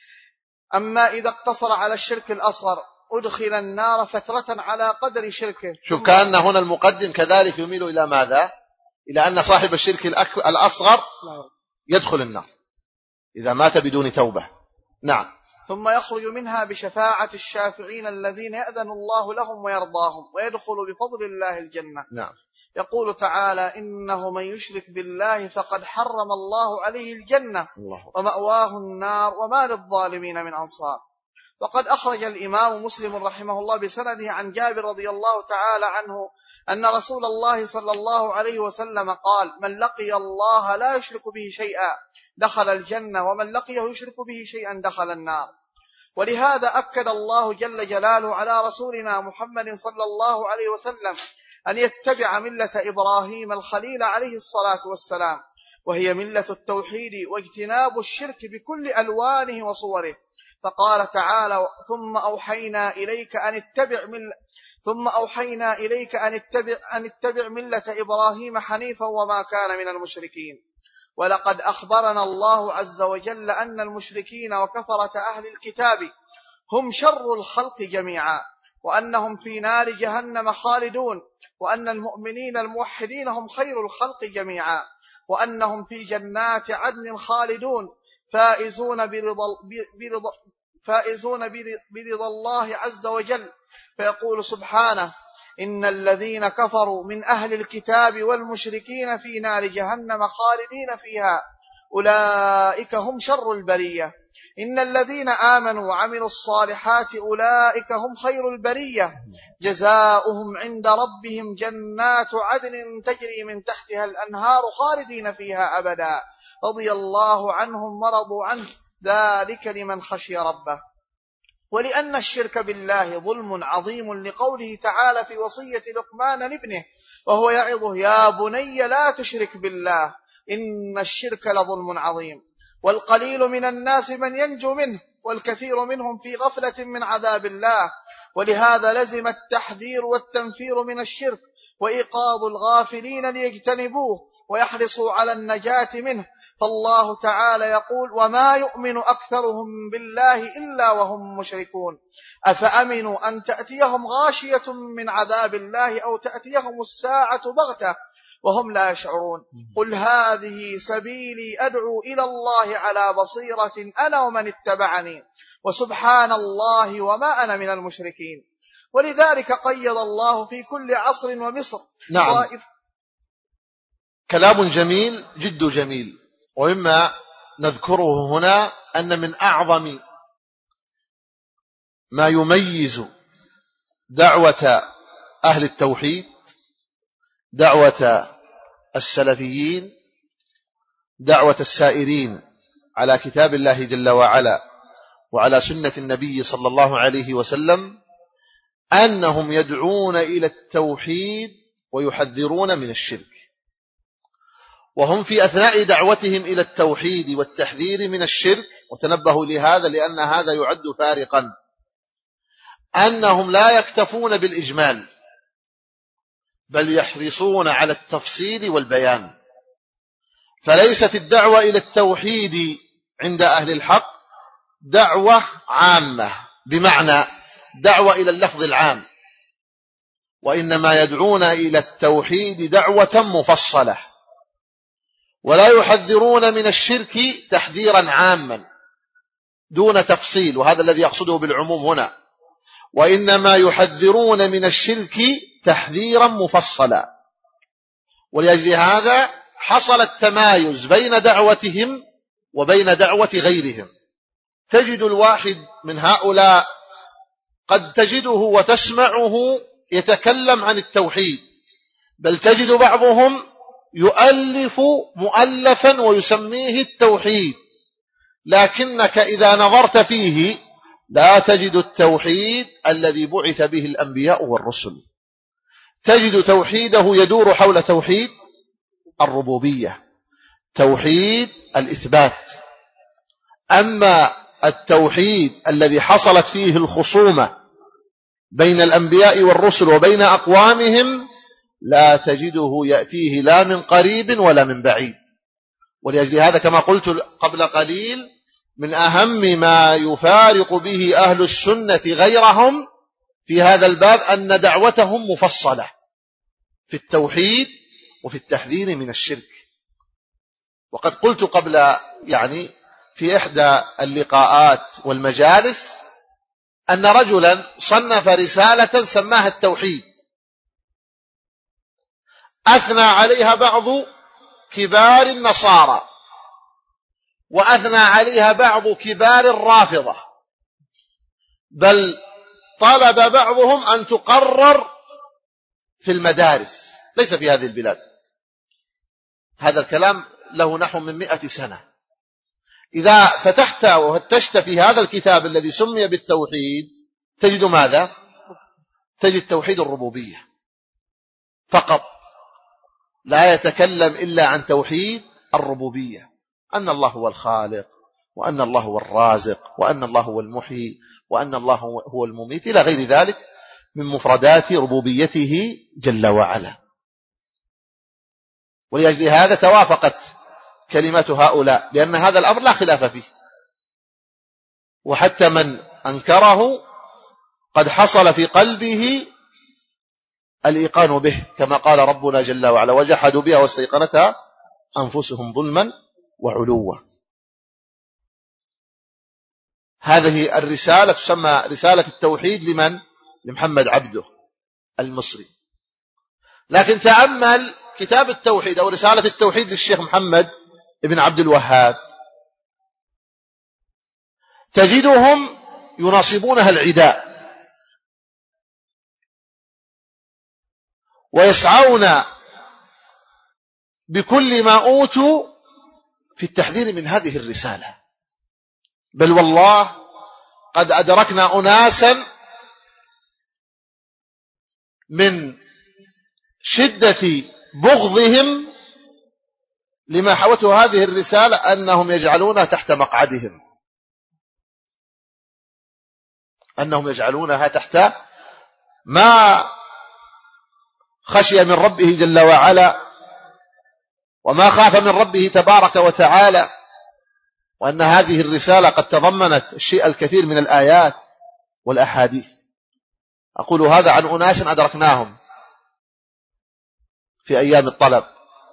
أما إذا اقتصر على الشرك الأصغر أدخل النار فترة على قدر شركه. شوف كأن هنا المقدم كذلك يميل إلى ماذا؟ إلى أن صاحب الشرك الأصغر يدخل النار إذا مات بدون توبة. نعم. ثم يخرج منها بشفاعة الشافعين الذين يأذن الله لهم ويرضاهم ويدخل بفضل الله الجنة. نعم. يقول تعالى: إنه من يشرك بالله فقد حرم الله عليه الجنة ومأواه النار وما للظالمين من أنصار. وقد أخرج الإمام مسلم رحمه الله بسنده عن جابر رضي الله تعالى عنه أن رسول الله صلى الله عليه وسلم قال: من لقي الله لا يشرك به شيئا دخل الجنة ومن لقيه يشرك به شيئا دخل النار. ولهذا أكد الله جل جلاله على رسولنا محمد صلى الله عليه وسلم أن يتبع ملة إبراهيم الخليل عليه الصلاة والسلام، وهي ملة التوحيد واجتناب الشرك بكل ألوانه وصوره. فقال تعالى: ثم أوحينا إليك أن اتبع ملة ثم أوحينا إليك أن اتبع أن اتبع ملة إبراهيم حنيفا وما كان من المشركين. ولقد أخبرنا الله عز وجل أن المشركين وكفرة أهل الكتاب هم شر الخلق جميعا، وأنهم في نار جهنم خالدون، وأن المؤمنين الموحدين هم خير الخلق جميعا، وأنهم في جنات عدن خالدون فائزون برضا, برضا فائزون برضا الله عز وجل. فيقول سبحانه: إن الذين كفروا من أهل الكتاب والمشركين في نار جهنم خالدين فيها أولئك هم شر البرية. إن الذين آمنوا وعملوا الصالحات أولئك هم خير البرية، جزاؤهم عند ربهم جنات عدن تجري من تحتها الأنهار خالدين فيها أبدا، رضي الله عنهم ورضوا عنه، ذلك لمن خشي ربه. ولأن الشرك بالله ظلم عظيم، لقوله تعالى في وصية لقمان لابنه وهو يعظه: يا بني لا تشرك بالله إن الشرك لظلم عظيم. والقليل من الناس من ينجو منه، والكثير منهم في غفلة من عذاب الله. ولهذا لزم التحذير والتنفير من الشرك وإيقاظ الغافلين ليجتنبوه ويحرصوا على النجاة منه. فالله تعالى يقول: وما يؤمن أكثرهم بالله إلا وهم مشركون، أفأمنوا أن تأتيهم غاشية من عذاب الله أو تأتيهم الساعة بغتة وهم لا يشعرون. قل هذه سبيلي أدعو إلى الله على بصيرة أنا ومن اتبعني وسبحان الله وما أنا من المشركين. ولذلك قيد الله في كل عصر ومصر. نعم. طائف. كلام جميل جد جميل. ومما نذكره هنا أن من أعظم ما يميز دعوة أهل التوحيد، دعوة السلفيين، دعوة السائرين على كتاب الله جل وعلا وعلى سنة النبي صلى الله عليه وسلم، أنهم يدعون إلى التوحيد ويحذرون من الشرك. وهم في أثناء دعوتهم إلى التوحيد والتحذير من الشرك، وتنبهوا لهذا لأن هذا يعد فارقا، أنهم لا يكتفون بالإجمال بل يحرصون على التفصيل والبيان. فليست الدعوة إلى التوحيد عند أهل الحق دعوة عامة بمعنى دعوة إلى اللفظ العام، وإنما يدعون إلى التوحيد دعوة مفصلة، ولا يحذرون من الشرك تحذيرا عاما دون تفصيل، وهذا الذي يقصده بالعموم هنا، وإنما يحذرون من الشرك تحذيرا مفصلا. ولأجل هذا حصل التمايز بين دعوتهم وبين دعوة غيرهم. تجد الواحد من هؤلاء قد تجده وتسمعه يتكلم عن التوحيد، بل تجد بعضهم يؤلف مؤلفا ويسميه التوحيد، لكنك إذا نظرت فيه لا تجد التوحيد الذي بعث به الأنبياء والرسل. تجد توحيده يدور حول توحيد الربوبية، توحيد الإثبات، أما التوحيد الذي حصلت فيه الخصومة بين الأنبياء والرسل وبين أقوامهم لا تجده يأتيه لا من قريب ولا من بعيد. ولأجل هذا كما قلت قبل قليل من أهم ما يفارق به أهل السنة غيرهم في هذا الباب أن دعوتهم مفصلة في التوحيد وفي التحذير من الشرك. وقد قلت قبل يعني في إحدى اللقاءات والمجالس أن رجلا صنف رسالة سماها التوحيد، أثنى عليها بعض كبار النصارى وأثنى عليها بعض كبار الرافضة، بل طلب بعضهم أن تقرر في المدارس ليس في هذه البلاد. هذا الكلام له نحو من مئة سنة. إذا فتحت وفتشت في هذا الكتاب الذي سمي بالتوحيد تجد ماذا؟ تجد توحيد الربوبية فقط، لا يتكلم إلا عن توحيد الربوبية، أن الله هو الخالق وأن الله هو الرازق وأن الله هو المحيي وأن الله هو المميت إلى غير ذلك من مفردات ربوبيته جل وعلا. ولأجل هذا توافقت كلمة هؤلاء، لأن هذا الأمر لا خلاف فيه، وحتى من أنكره قد حصل في قلبه الإيقان به، كما قال ربنا جل وعلا وجحدوا بها واستيقنتها أنفسهم ظلما وعلوا. هذه الرسالة تسمى رسالة التوحيد لمن؟ لمحمد عبده المصري. لكن تأمل كتاب التوحيد أو رسالة التوحيد للشيخ محمد ابن عبد الوهاب تجدهم يناصبونها العداء ويسعون بكل ما أوتوا في التحذير من هذه الرسالة. بل والله قد أدركنا أناسا من شدة بغضهم لما حوته هذه الرسالة أنهم يجعلونها تحت مقعدهم، أنهم يجعلونها تحت ما خشي من ربه جل وعلا وما خاف من ربه تبارك وتعالى، وأن هذه الرسالة قد تضمنت الشيء الكثير من الآيات والأحاديث. أقول هذا عن أناس أدركناهم في أيام الطلب،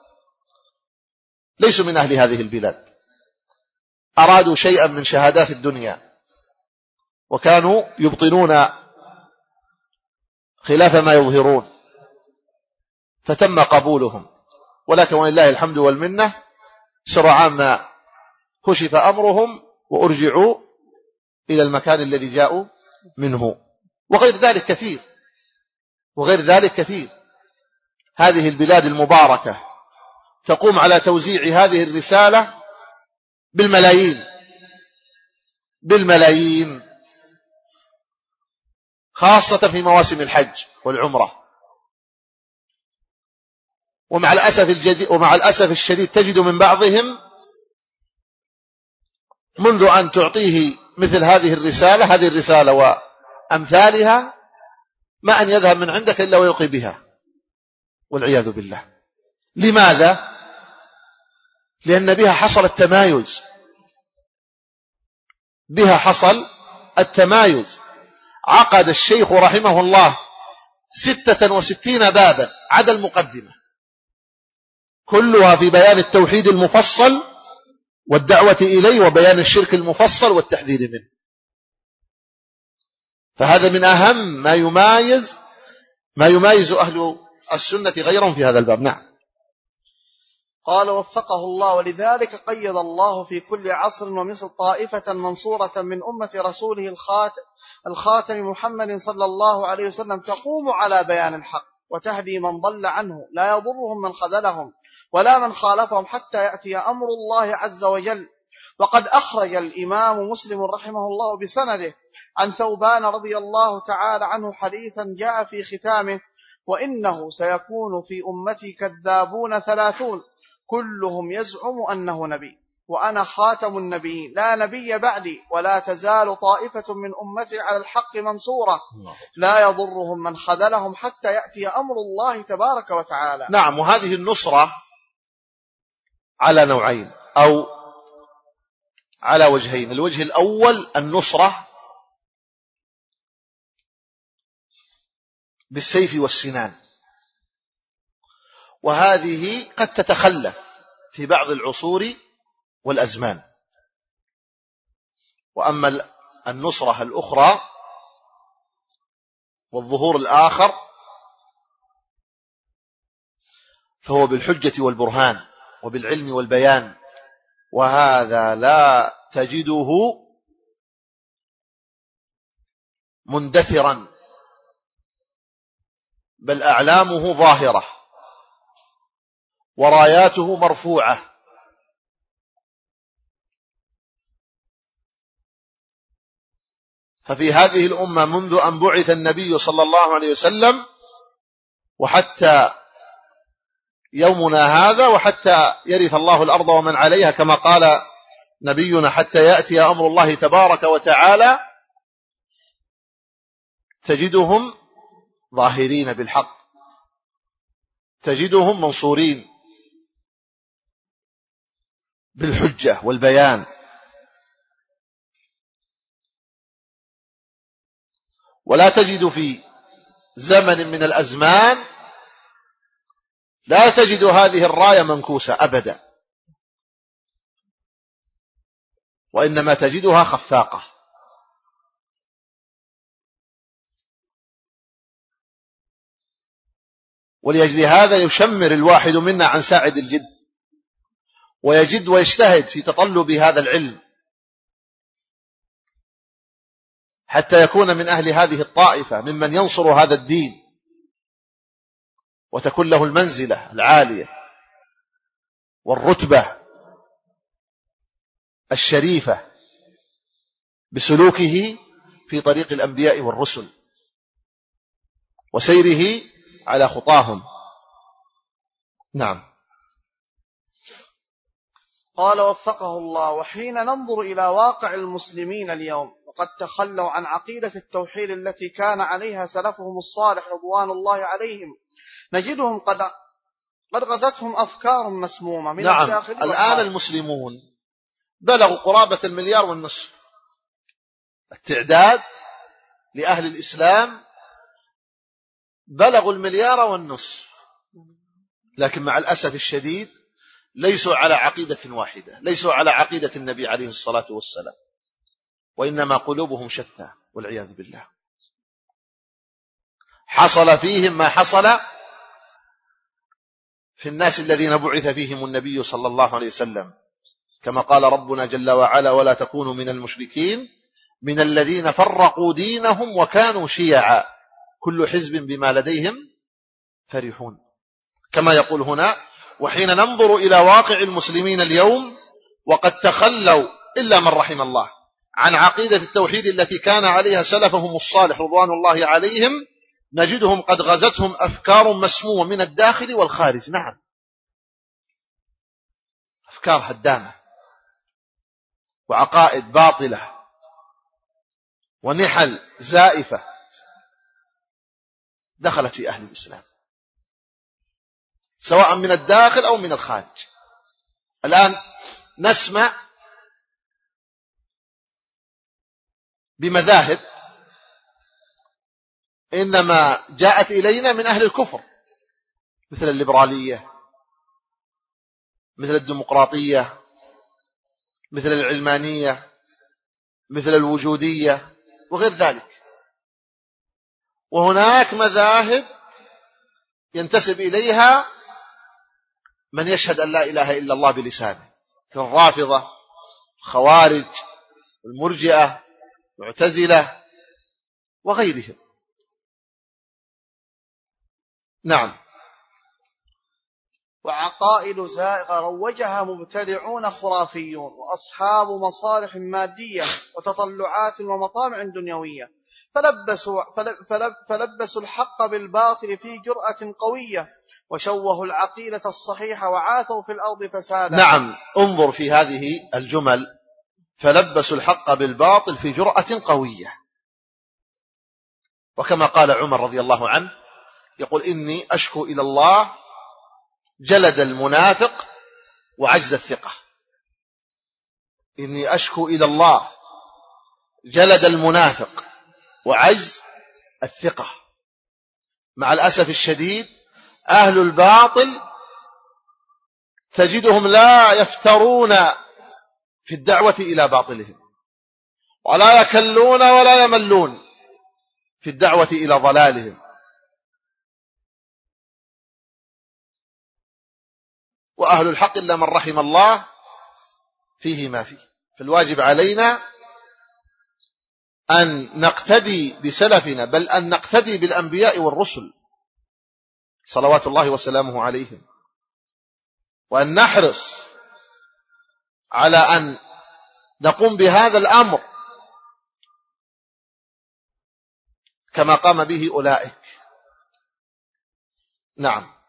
ليسوا من أهل هذه البلاد، أرادوا شيئا من شهادات الدنيا وكانوا يبطنون خلاف ما يظهرون، فتم قبولهم. ولكن ولله الحمد والمنة سرعان ما كشف أمرهم وأرجعوا إلى المكان الذي جاءوا منه. وغير ذلك كثير وغير ذلك كثير. هذه البلاد المباركة تقوم على توزيع هذه الرسالة بالملايين بالملايين خاصة في مواسم الحج والعمرة. ومع الأسف الجديد ومع الأسف الشديد تجد من بعضهم منذ أن تعطيه مثل هذه الرسالة هذه الرسالة وأمثالها ما أن يذهب من عندك إلا ويلقي بها والعياذ بالله. لماذا؟ لأن بها حصل التمايز بها حصل التمايز. عقد الشيخ رحمه الله ستة وستين بابا عدا المقدمة، كلها في بيان التوحيد المفصل والدعوة إليه وبيان الشرك المفصل والتحذير منه. فهذا من أهم ما يمايز ما يمايز أهل السنة غيرهم في هذا الباب. نعم. قال وفقه الله. ولذلك قيد الله في كل عصر ومثل طائفة منصورة من أمة رسوله الخاتم, الخاتم محمد صلى الله عليه وسلم تقوم على بيان الحق وتهدي من ضل عنه، لا يضرهم من خذلهم ولا من خالفهم حتى يأتي أمر الله عز وجل. وقد أخرج الإمام مسلم رحمه الله بسنده عن ثوبان رضي الله تعالى عنه حديثا جاء في ختامه: وإنه سيكون في أمتي كذابون ثلاثون كلهم يزعم أنه نبي، وأنا خاتم النبيين لا نبي بعدي ولا تزال طائفة من أمتي على الحق منصورة لا يضرهم من خذلهم حتى يأتي أمر الله تبارك وتعالى. نعم. وهذه النصرة على نوعين أو على وجهين. الوجه الأول النصرة بالسيف والسنان، وهذه قد تتخلف في بعض العصور والأزمان. وأما النصرة الأخرى والظهور الآخر فهو بالحجة والبرهان وبالعلم والبيان، وهذا لا تجده مندثرا بل أعلامه ظاهرة وراياته مرفوعة. ففي هذه الأمة منذ أن بعث النبي صلى الله عليه وسلم وحتى يومنا هذا وحتى يرث الله الأرض ومن عليها كما قال نبينا حتى يأتي أمر الله تبارك وتعالى، تجدهم ظاهرين بالحق، تجدهم منصورين بالحجة والبيان. ولا تجد في زمن من الأزمان لا تجد هذه الراية منكوسة أبدا، وإنما تجدها خفاقة. ولأجل هذا يشمر الواحد منا عن ساعد الجد ويجد ويجتهد في تطلب هذا العلم حتى يكون من أهل هذه الطائفة ممن ينصر هذا الدين وتكون له المنزلة العالية والرتبة الشريفة بسلوكه في طريق الأنبياء والرسل وسيره على خطاهم. نعم. قال وفقه الله: وحين ننظر إلى واقع المسلمين اليوم وقد تخلوا عن عقيدة التوحيد التي كان عليها سلفهم الصالح رضوان الله عليهم نجدهم قد قد غزتهم أفكار مسمومة من نعم. الداخل الآن والخارج. المسلمون بلغوا قرابة المليار والنصف التعداد لأهل الإسلام، بلغوا المليار والنصف، لكن مع الأسف الشديد ليسوا على عقيدة واحدة، ليسوا على عقيدة النبي عليه الصلاة والسلام، وإنما قلوبهم شتى والعياذ بالله. حصل فيهم ما حصل في الناس الذين بعث فيهم النبي صلى الله عليه وسلم، كما قال ربنا جل وعلا: ولا تكونوا من المشركين من الذين فرقوا دينهم وكانوا شيعا كل حزب بما لديهم فرحون. كما يقول هنا: وحين ننظر إلى واقع المسلمين اليوم وقد تخلوا إلا من رحم الله عن عقيدة التوحيد التي كان عليها سلفهم الصالح رضوان الله عليهم نجدهم قد غزتهم أفكار مسمومة من الداخل والخارج. نعم، أفكار هدامة وعقائد باطلة ونحل زائفة دخلت في أهل الإسلام سواء من الداخل أو من الخارج. الآن نسمع بمذاهب إنما جاءت إلينا من أهل الكفر، مثل الليبرالية، مثل الديمقراطية، مثل العلمانية، مثل الوجودية وغير ذلك. وهناك مذاهب ينتسب إليها من يشهد أن لا إله إلا الله بلسانه، مثل الرافضة، الخوارج، المرجئة، المعتزلة وغيرهم. نعم. وعقائد زائغة روجها مبتدعون خرافيون وأصحاب مصالح مادية وتطلعات ومطامع دنيوية، فلبسوا, فلب فلبسوا الحق بالباطل في جرأة قوية، وشوهوا العقيدة الصحيحة وعاثوا في الأرض فسادا. نعم، انظر في هذه الجمل: فلبسوا الحق بالباطل في جرأة قوية. وكما قال عمر رضي الله عنه يقول: إني أشكو إلى الله جلد المنافق وعجز الثقة. إني أشكو إلى الله جلد المنافق وعجز الثقة. مع الأسف الشديد أهل الباطل تجدهم لا يفترون في الدعوة إلى باطلهم، ولا يكلون ولا يملون في الدعوة إلى ضلالهم. وأهل الحق إلا من رحم الله فيه ما فيه. فالواجب علينا أن نقتدي بسلفنا، بل أن نقتدي بالأنبياء والرسل صلوات الله وسلامه عليهم، وأن نحرص على أن نقوم بهذا الأمر كما قام به أولئك. نعم.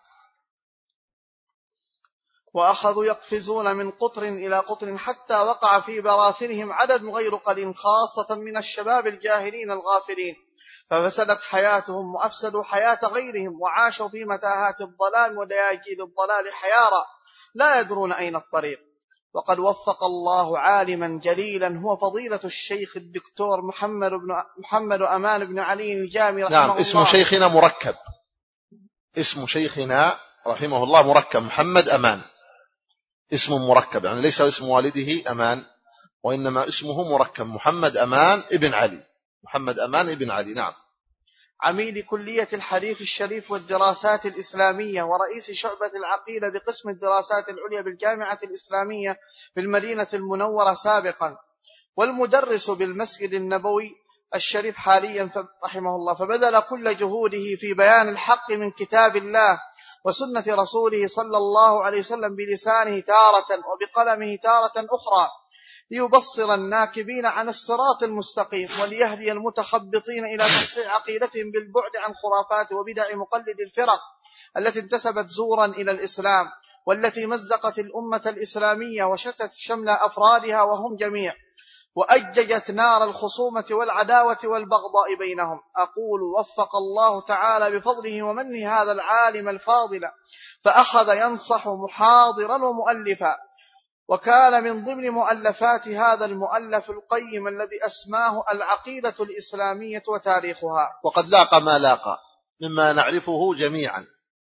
وأخذوا يقفزون من قطر إلى قطر حتى وقع في براثنهم عدد غير قليل، خاصة من الشباب الجاهلين الغافلين، ففسدت حياتهم وأفسدوا حياة غيرهم، وعاشوا في متاهات الضلال ودياجيل الضلال حيارى لا يدرون أين الطريق. وقد وفق الله عالما جليلا هو فضيلة الشيخ الدكتور محمد بن محمد أمان بن علي الجامي رحمه نعم. الله. اسم شيخنا مركب، اسم شيخنا رحمه الله مركب، محمد أمان، اسم مركب، يعني ليس اسم والده أمان، وإنما اسمه مركب، محمد أمان ابن علي، محمد أمان ابن علي. نعم. عميد كلية الحديث الشريف والدراسات الإسلامية، ورئيس شعبة العقيدة بقسم الدراسات العليا بالجامعة الإسلامية بالمدينة المنورة سابقا، والمدرس بالمسجد النبوي الشريف حاليا رحمه الله. فبذل كل جهوده في بيان الحق من كتاب الله وسنة رسوله صلى الله عليه وسلم بلسانه تارة وبقلمه تارة أخرى، ليبصر الناكبين عن الصراط المستقيم، وليهدي المتخبطين إلى تصحيح عقيدتهم بالبعد عن خرافات وبدع مقلد الفرق التي انتسبت زورا إلى الإسلام، والتي مزقت الأمة الإسلامية وشتت شمل أفرادها وهم جميع، وأججت نار الخصومة والعداوة والبغضاء بينهم. أقول وفق الله تعالى بفضله ومنه هذا العالم الفاضل، فأخذ ينصح محاضرا ومؤلفا، وكان من ضمن مؤلفات هذا المؤلف القيم الذي أسماه العقيدة الإسلامية وتاريخها. وقد لاقى ما لاقى مما نعرفه جميعا،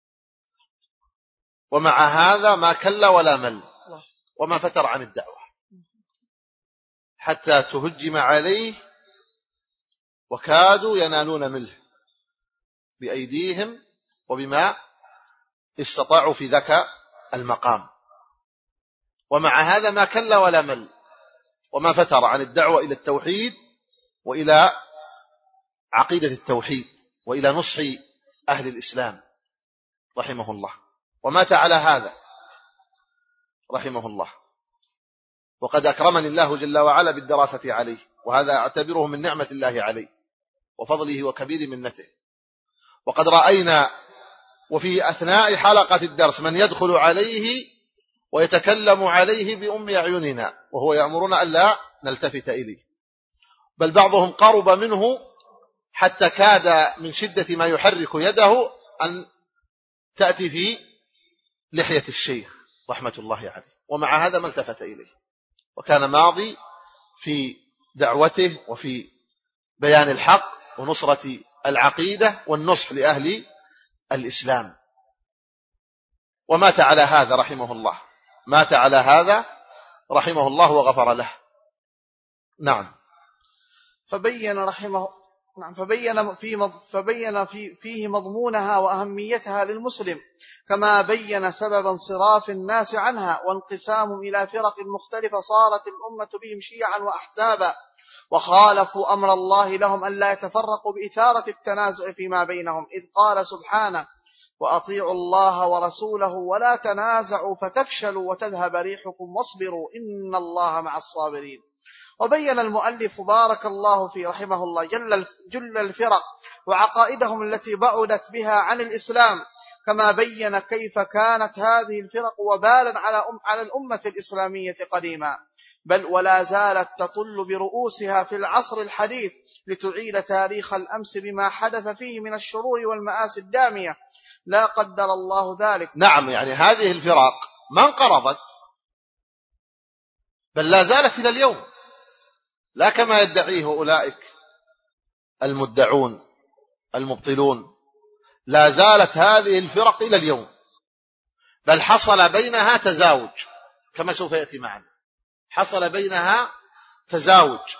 ومع هذا ما كل ولا مل وما فتر عن الدعوة حتى تهجم عليه، وكادوا ينالون منه بأيديهم وبما استطاعوا في ذاك المقام. ومع هذا ما كل ولا مل وما فتر عن الدعوة إلى التوحيد وإلى عقيدة التوحيد وإلى نصح أهل الإسلام رحمه الله، ومات على هذا رحمه الله. وقد أكرمني الله جل وعلا بالدراسة عليه، وهذا أعتبره من نعمة الله عليه وفضله وكبير منته. وقد رأينا وفي أثناء حلقة الدرس من يدخل عليه ويتكلم عليه بأم أعيننا، وهو يأمرنا ألا نلتفت إليه، بل بعضهم قرب منه حتى كاد من شدة ما يحرك يده أن تأتي في لحية الشيخ رحمة الله عليه، ومع هذا ما التفت إليه، وكان ماضي في دعوته وفي بيان الحق ونصرة العقيدة والنصح لأهل الإسلام. ومات على هذا رحمه الله، مات على هذا رحمه الله وغفر له. نعم. فبين رحمه نعم فبين في فبين في فيه مضمونها وأهميتها للمسلم، كما بين سبب انصراف الناس عنها وانقسامهم إلى فرق مختلفة صارت الأمة بهم شيعا وأحزابا، وخالفوا أمر الله لهم أن لا يتفرقوا بإثارة التنازع فيما بينهم، إذ قال سبحانه: وأطيعوا الله ورسوله ولا تنازعوا فتفشلوا وتذهب ريحكم واصبروا إن الله مع الصابرين. وبين المؤلف بارك الله فيه رحمه الله جل, جل الفرق وعقائدهم التي بعدت بها عن الإسلام، كما بين كيف كانت هذه الفرق وبالا على, أم على الأمة الإسلامية قديما، بل ولا زالت تطل برؤوسها في العصر الحديث لتعيد تاريخ الأمس بما حدث فيه من الشرور والمآسي الدامية، لا قدر الله ذلك. نعم، يعني هذه الفرق ما انقرضت، بل لا زالت إلى اليوم، لا كما يدعيه أولئك المدعون المبطلون. لا زالت هذه الفرق إلى اليوم، بل حصل بينها تزاوج كما سوف يأتي معنا، حصل بينها تزاوج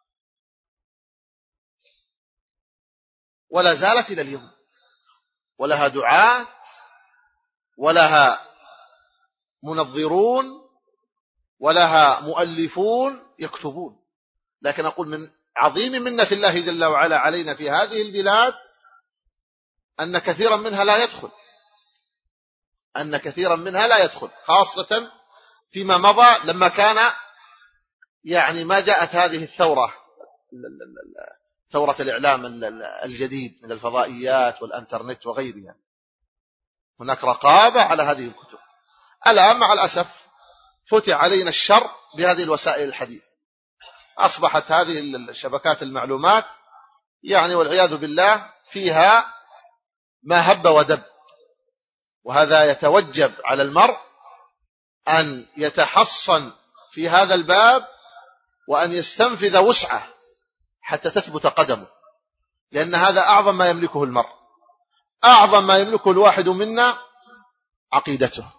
ولا زالت إلى اليوم، ولها دعاة ولها منظرون ولها مؤلفون يكتبون. لكن أقول من عظيم منة الله جل وعلا علينا في هذه البلاد أن كثيرا منها لا يدخل أن كثيرا منها لا يدخل خاصة فيما مضى، لما كان يعني ما جاءت هذه الثورة ثورة الإعلام الجديد من الفضائيات والأنترنت وغيرها، هناك رقابة على هذه الكتب. الآن مع الأسف فتح علينا الشر بهذه الوسائل الحديثة، أصبحت هذه الشبكات المعلومات يعني والعياذ بالله فيها ما هب ودب، وهذا يتوجب على المرء أن يتحصن في هذا الباب وأن يستنفذ وسعه حتى تثبت قدمه، لأن هذا أعظم ما يملكه المرء، أعظم ما يملكه الواحد منا عقيدته،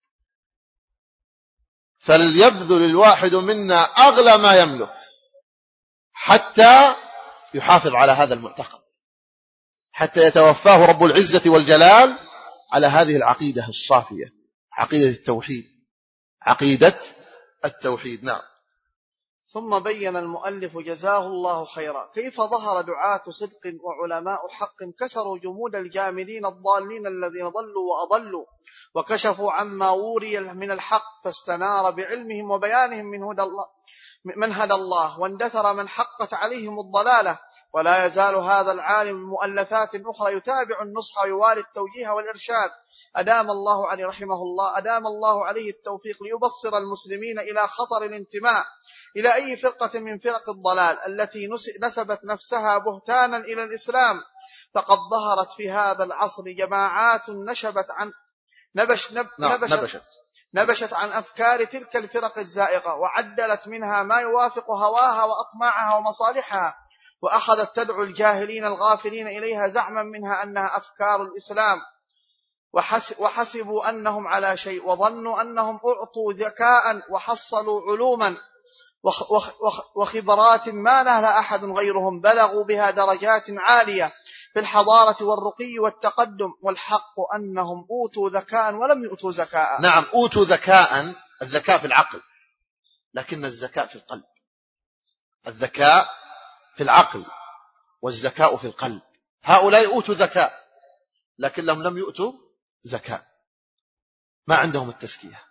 فليبذل الواحد منا أغلى ما يملك حتى يحافظ على هذا المعتقد، حتى يتوفاه رب العزة والجلال على هذه العقيدة الصافية، عقيدة التوحيد، عقيدة التوحيد. نعم. ثم بين المؤلف جزاه الله خيرا كيف ظهر دعاة صدق وعلماء حق كسروا جمود الجامدين الضالين الذين ضلوا وأضلوا، وكشفوا عما وري من الحق، فاستنار بعلمهم وبيانهم من هدى الله من هدى الله، واندثر من حقت عليهم الضلالة. ولا يزال هذا العالم بمؤلفات أخرى يتابع النصح ويوالي التوجيه والإرشاد، أدام الله عليه رحمه الله أدام الله عليه التوفيق ليبصر المسلمين إلى خطر الانتماء إلى أي فرقة من فرق الضلال التي نسبت نفسها بهتانا إلى الإسلام. فقد ظهرت في هذا العصر جماعات نشبت عن نبش نب نبشت, نبشت نبشت عن أفكار تلك الفرق الزائقة، وعدلت منها ما يوافق هواها وأطماعها ومصالحها، وأخذت تدعو الجاهلين الغافلين إليها زعما منها أنها أفكار الإسلام، وحسبوا أنهم على شيء، وظنوا أنهم أعطوا ذكاء وحصلوا علوما وخبرات ما نهل أحد غيرهم، بلغوا بها درجات عالية في الحضارة والرقي والتقدم، والحق أنهم أوتوا ذكاء ولم يؤتوا زكاء. نعم، أوتوا ذكاء، الذكاء في العقل، لكن الذكاء في القلب. الذكاء في العقل والذكاء في القلب. هؤلاء أوتوا ذكاء لكنهم لم يؤتوا زكاء، ما عندهم التزكية.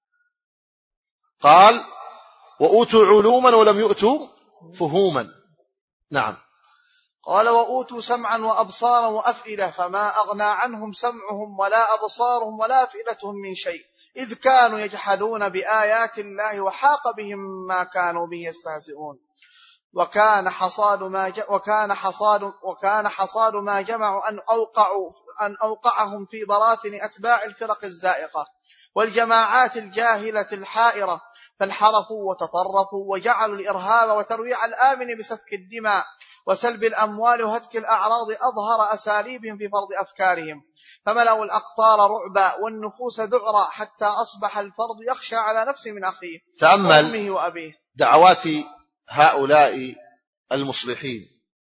قال وأوتوا علوما ولم يؤتوا فهوما. نعم. قال وأوتوا سمعا وأبصارا وأفئدة فما أغنى عنهم سمعهم ولا أبصارهم ولا أفئدتهم من شيء، إذ كانوا يجحدون بآيات الله وحاق بهم ما كانوا به يستهزئون. وكان حصاد ما ج... وكان حصاد وكان حصاد ما جمعوا أن أوقعوا أن أوقعهم في براثن أتباع الفرق الزائقة والجماعات الجاهلة الحائرة، فانحرفوا وتطرفوا وجعلوا الإرهاب وترويع الآمن بسفك الدماء وسلب الأموال وهتك الأعراض أظهر أساليبهم في فرض أفكارهم، فملأوا الأقطار رعبا والنفوس ذعرا، حتى أصبح الفرد يخشى على نفسه من أخيه وأمه وأبيه. دعوات هؤلاء المصلحين،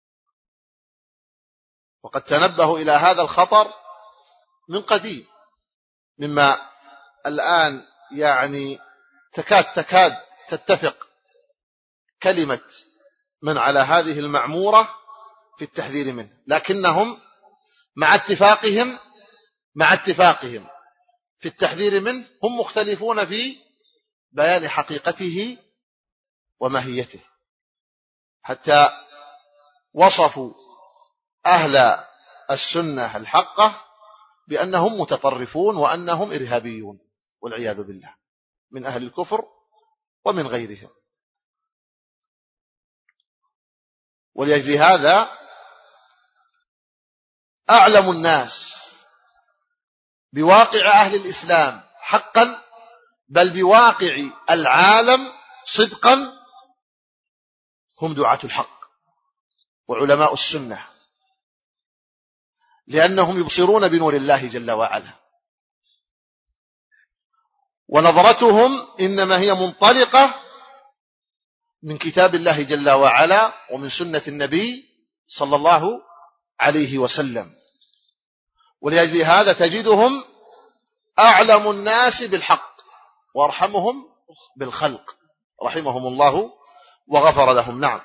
وقد تنبهوا إلى هذا الخطر من قديم، مما الآن يعني تكاد تكاد تتفق كلمة من على هذه المعمورة في التحذير منه، لكنهم مع اتفاقهم مع اتفاقهم في التحذير منه هم مختلفون في بيان حقيقته وماهيته، حتى وصفوا أهل السنة الحقة بأنهم متطرفون وأنهم إرهابيون والعياذ بالله من أهل الكفر ومن غيرهم. ولأجل هذا أعلم الناس بواقع أهل الإسلام حقا، بل بواقع العالم صدقا، هم دعاة الحق وعلماء السنة، لأنهم يبصرون بنور الله جل وعلا، ونظرتهم إنما هي منطلقة من كتاب الله جل وعلا ومن سنة النبي صلى الله عليه وسلم. ولأجل هذا تجدهم أعلم الناس بالحق وأرحمهم بالخلق، رحمهم الله وغفر لهم. نعم.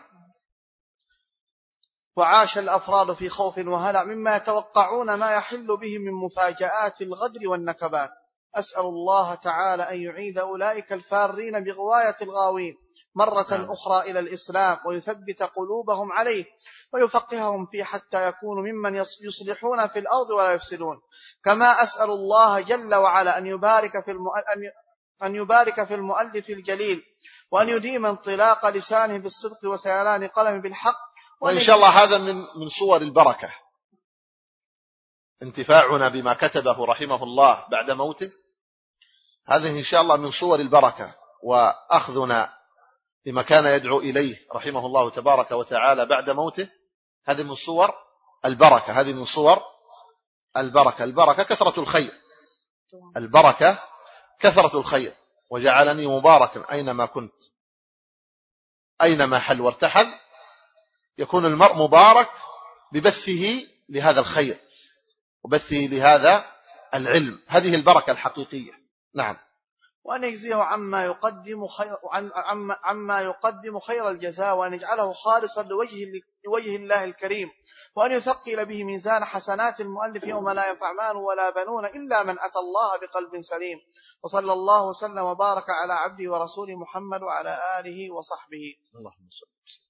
وعاش الأفراد في خوف وهلع مما يتوقعون ما يحل بهم من مفاجآت الغدر والنكبات. أسأل الله تعالى أن يعيد أولئك الفارين بغواية الغاوين مرة أخرى إلى الإسلام، ويثبت قلوبهم عليه، ويفقههم فيه حتى يكونوا ممن يصلحون في الأرض ولا يفسدون. كما أسأل الله جل وعلا أن يبارك في المؤلف أن يبارك في المؤلف الجليل، وأن يديم انطلاق لسانه بالصدق وسيلان قلمه بالحق. وإن شاء الله هذا من من صور البركة، انتفاعنا بما كتبه رحمه الله بعد موته، هذه إن شاء الله من صور البركة، وأخذنا لما كان يدعو إليه رحمه الله تبارك وتعالى بعد موته، هذه من صور البركة، هذه من صور البركة. البركة كثرة الخير، البركة كثرة الخير، وجعلني مباركا أينما كنت أينما حل وارتحل، يكون المرء مبارك ببثه لهذا الخير وبثه لهذا العلم، هذه البركة الحقيقية. نعم. وأن يجزيه عما يقدم خير عما, عما يقدم خير الجزاء، وأن يجعله خالصا لوجه, لوجه الله الكريم، وأن يثقل به ميزان حسنات المؤلف يوم لا ينفع مال ولا بنون إلا من أتى الله بقلب سليم. وصلى الله وسلم وبارك على عبده ورسوله محمد وعلى آله وصحبه. اللهم صل وسلم.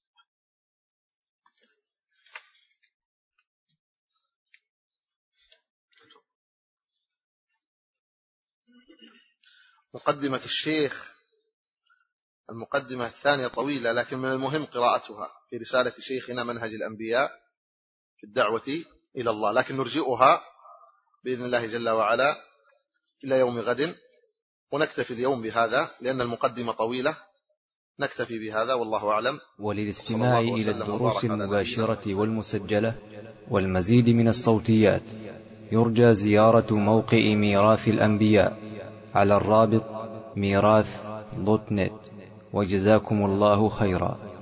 مقدمة الشيخ، المقدمة الثانية طويلة، لكن من المهم قراءتها في رسالة شيخنا منهج الأنبياء في الدعوة إلى الله، لكن نرجئها بإذن الله جل وعلا إلى يوم غد، ونكتفي اليوم بهذا لأن المقدمة طويلة، نكتفي بهذا والله أعلم. وللاستماع إلى الدروس المباشرة والمسجلة والمزيد من الصوتيات يرجى زيارة موقع ميراث الأنبياء على الرابط ميراث دوت نت. وجزاكم الله خيرا.